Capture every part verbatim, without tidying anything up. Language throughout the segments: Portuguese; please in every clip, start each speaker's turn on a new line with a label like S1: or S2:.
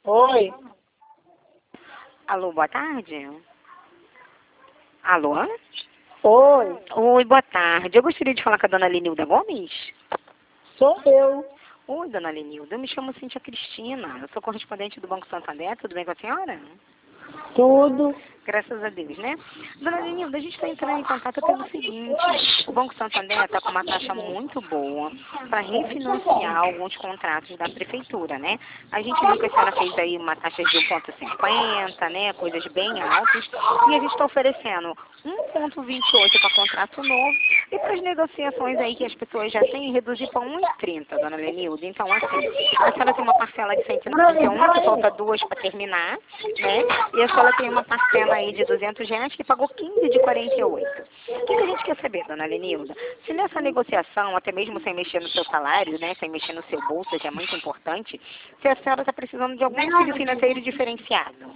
S1: Oi.
S2: Alô, boa tarde. Alô?
S1: Oi.
S2: Oi, boa tarde. Eu gostaria de falar com a dona Lenilda Gomes.
S1: Sou eu.
S2: Oi, dona Lenilda. Eu me chamo Cíntia Cristina. Eu sou correspondente do Banco Santander. Tudo bem com a senhora?
S1: Tudo.
S2: Graças a Deus, né? Dona Lenilda, a gente está entrando em contato pelo seguinte. O Banco Santander está com uma taxa muito boa para refinanciar alguns contratos da prefeitura, né? A gente viu que a senhora fez aí uma taxa de um vírgula cinquenta, né? Coisas bem altas. E a gente está oferecendo um vírgula vinte e oito para contrato novo e para as negociações aí que as pessoas já têm, reduzir para um vírgula trinta, dona Lenilda. Então, assim, a senhora tem uma parcela de cento e noventa e um, que falta duas para terminar, né? E a senhora tem uma parcela aí de duzentos reais que pagou quinze de quarenta e oito. O que, que a gente quer saber, dona Lenilda? Se nessa negociação, até mesmo sem mexer no seu salário, né, sem mexer no seu bolso, que é muito importante, se a senhora está precisando de algum auxílio financeiro diferenciado.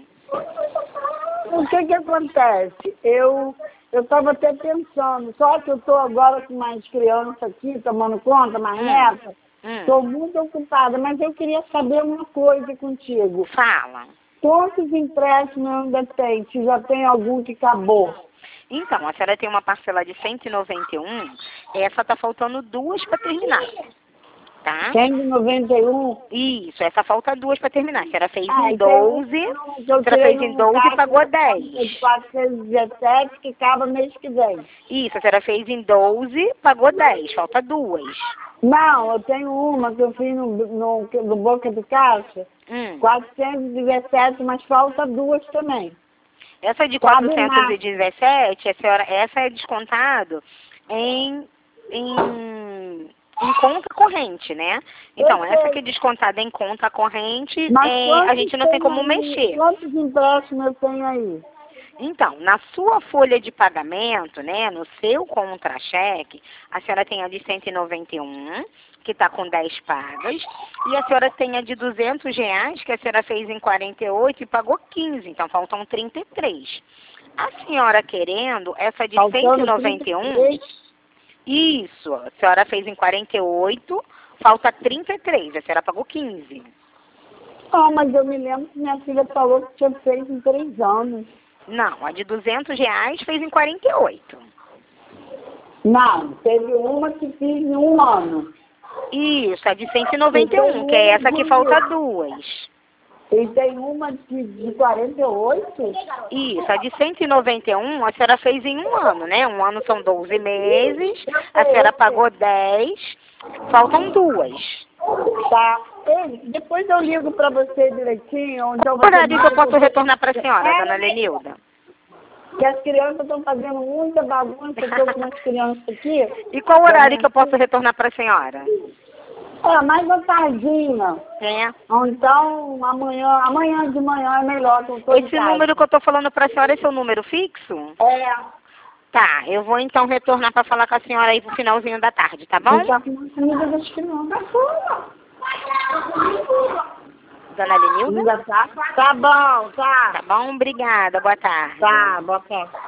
S1: O que que acontece? Eu eu estava até pensando, só que eu estou agora com mais criança aqui, tomando conta, mais
S2: Hum.
S1: neta. Estou
S2: Hum.
S1: muito ocupada, mas eu queria saber uma coisa contigo.
S2: Fala.
S1: Quantos empréstimos ainda tem? Se já tem algum que acabou?
S2: Então, a senhora tem uma parcela de cento e noventa e um, essa está faltando duas para terminar. Tá?
S1: cento e noventa e um?
S2: Isso, essa falta duas para terminar. A senhora fez
S1: Ah,
S2: em
S1: então,
S2: doze,
S1: eu
S2: a senhora
S1: tirei
S2: fez em
S1: um
S2: doze e
S1: caixa
S2: pagou
S1: de
S2: dez.
S1: quatrocentos e dezessete que acaba mês que vem.
S2: Isso, a senhora fez em doze, pagou dez, falta duas.
S1: Não, eu tenho uma que eu fiz no, no, no Boca do Caixa,
S2: Hum.
S1: quatrocentos e dezessete, mas falta duas também.
S2: Essa de
S1: Sabe
S2: quatrocentos e dezessete, a senhora, essa é descontado em, em, em conta corrente, né? Então,
S1: Eu
S2: essa
S1: sei.
S2: que é descontada em conta corrente,
S1: Mas
S2: é, a
S1: quantos
S2: gente não tem como
S1: aí,
S2: mexer.
S1: quantos empréstimos eu tenho aí?
S2: Então, na sua folha de pagamento, né, no seu contra-cheque, a senhora tem a de cento e noventa e um, que está com dez pagas, e a senhora tem a de duzentos reais, que a senhora fez em quarenta e oito e pagou quinze, então faltam trinta e três. A senhora querendo, essa de cento e noventa e um, isso, a senhora fez em quarenta e oito, falta trinta e três, a senhora pagou quinze.
S1: Ah, mas eu me lembro que minha filha falou que tinha feito em três anos.
S2: Não, a de duzentos reais fez em quarenta e oito.
S1: Não, teve uma que fiz em um ano.
S2: Isso, a de cento e noventa e um, que é essa que falta duas.
S1: E tem uma de, de quarenta e oito?
S2: Isso, a de cento e noventa e um a senhora fez em um ano, né? Um ano são doze meses, a senhora pagou dez, faltam duas.
S1: Tá. Ei, depois eu ligo para você direitinho. Onde eu
S2: Qual horário que eu posso
S1: vou...
S2: retornar para a senhora,
S1: É,
S2: dona Lenilda?
S1: que as crianças estão fazendo muita bagunça, eu estou com as crianças aqui.
S2: E qual horário que eu posso retornar para a senhora?
S1: É, mais à tardinha.
S2: É.
S1: Ou então, amanhã, amanhã de manhã é melhor que eu estou em
S2: Esse
S1: casa.
S2: número que eu estou falando para a senhora é seu número fixo?
S1: É.
S2: Tá, eu vou então retornar para falar com a senhora aí pro finalzinho da tarde, tá bom?
S1: Está com a comida das crianças.
S2: Dona Lenilda?
S1: Tá? Tá bom, tá.
S2: Tá bom, obrigada, boa tarde.
S1: Tá, boa tarde.